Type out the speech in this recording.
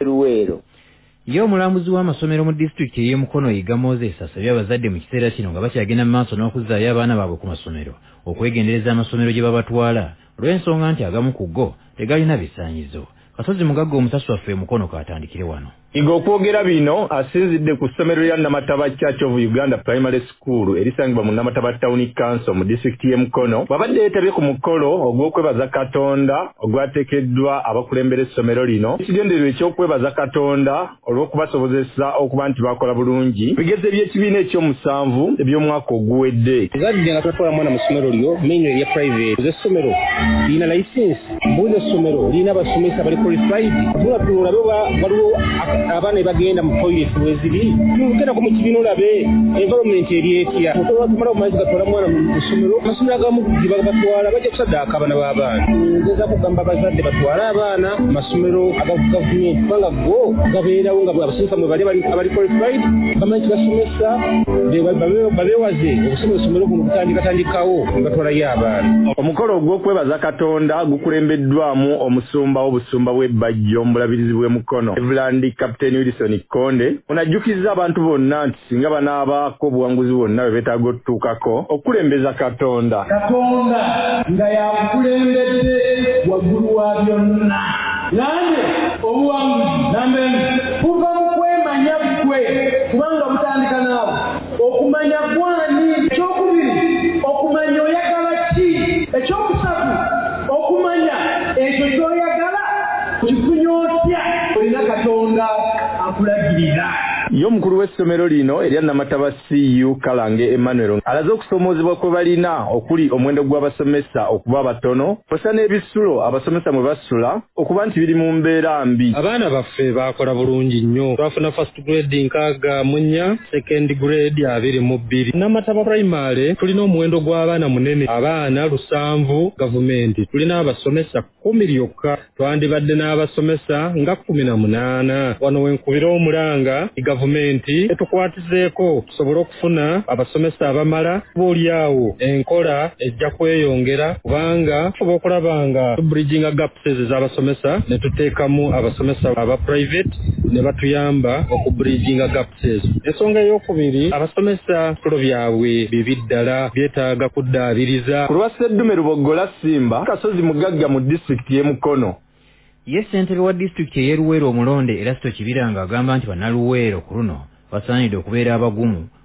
Luweero. Ye omulambuzi w'amasomero mu disitulikiti ey'e Mukono Yiga Moses asabye abazadde mu kiseera kino nga bakyagenda mu maaso n'okuzzaayo abaana baabwe ku masomero okwegendereza amasomero gye babatwala olw'ensonga nti agamu ku go tegalina bisaanyizo. Kasozi Mugagga omusasi waffe Mukono kaatandikire wano. Iga okwogera bino asinzidde ku ssomero lya Namataba Church of Uganda Primary School erisangibwa mu Namataba Town Council mu disitulikiti y'e Mukono. Babadde yeetabye ku mukolo ogw'okwebaza Katonda ogwateekeddwa abakulembera essomero lino. Ekigendererwa eky'okwebaza Katonda olw'okubasobozesa okuba nti bakola bulungi bigezo by'ekibiina eky'omusanvu eby'omwaka oguwedde. Tuzadde nga twatwala mwana mu ssomero lyo mainly erya private. Essomero lirina license, buli essomero lirina abasomesa bali qualified. Tunula waliwo abaana bagenda mu toilet weziri mugenda ko mu kibiina olabe environment eri etya otomala omaizi gatwala mwana mu ssomero amasomero agamu batwala bajja kusaddaaka abaana b'abaana ngeza kugamba abazadde batwala abaana mu masomero aga gavumenti kubanga go gabeerawo nga abasomesa mwe bali abali qualified bamanyi basomesa babeewaze okusoma essomero guno kutandikawo batwalayo abaana. Omukolo ogw'okwebaza Katonda gukulembeddwamu omusumba w'obusumba bw'ebbajjo omulabirizi bw'e Mukono Evelandi Captain Wilson Konde unajjukiza abantu bonna nti singa banaabaako obuwanguzi bwonna bwe beetaaga otutuukako okulembeza Katonda nga yakulembedde waggulu wa byonna nange obuwanguzi nambengi kuva mu kwemanya ggwe kubanga butandika naawe okumanya gwani. Ekyokubiri okumanya oyagala ki. Ekyokusatu okumanya ekyo ky'oyagala kifunye otya olina Katonda akulagirira. Yo mukulu w'essomero lino erya Namataba CU Kalange Emmanuel alaze okusomoozebwa kwe balina okuli omwendo gw'abasomesa okuba batono kosa n'ebisulo abasomesa mwe basula okuba nti biri mu mbeera mbi. Abaana baffe bakola bulungi nnyo. Twafuna first grade 64, second grade 22. Namataba primary tulina omuwendo gw'abaana munene, abaana 700 gavumenti. Tulina abasomesa 10 lyokka, twandibadde n'abasomesa nga 18. Wano wenkubira omulanga gavumenti etukwatizeeko tusobole okufuna abasomesa abamala. Boolyawo enkola ejja kweyongera kubanga tuba okulaba nga tubridginga gaps ez'abasomesa ne tuteekamu abasomesa aba private ne batuyamba okubridginga gaps ezo. Ensonga ey'okubiri abasomesa tulo byabwe bibi ddala byetaaga kuddaabiriza. Ku lwa Sseddume Lubogola Simba Kasozi Mugagga mu disitulikiti y'e Mukono. Ye ssentebe wa disitulikiti ey'e Luweero Omulonde Erasto Kibiranga agamba nti bannaluweero ku luno basaanidde okubeera abagumu